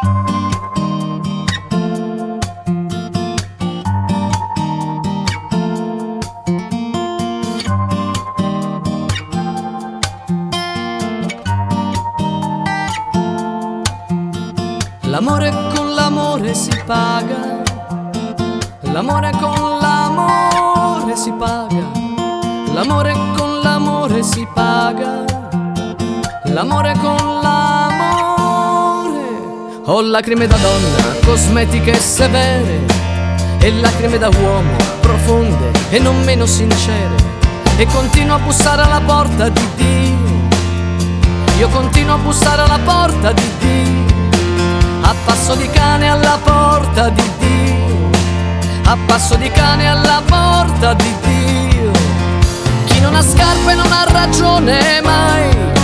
L'amore con l'amore si paga, l'amore con l'amore si paga, l'amore con l'amore si paga, l'amore con l'amore. Ho lacrime da donna, cosmetiche severe, e lacrime da uomo, profonde e non meno sincere. E continuo a bussare alla porta di Dio, io continuo a bussare alla porta di Dio, a passo di cane alla porta di Dio, a passo di cane alla porta di Dio. Chi non ha scarpe non ha ragione mai,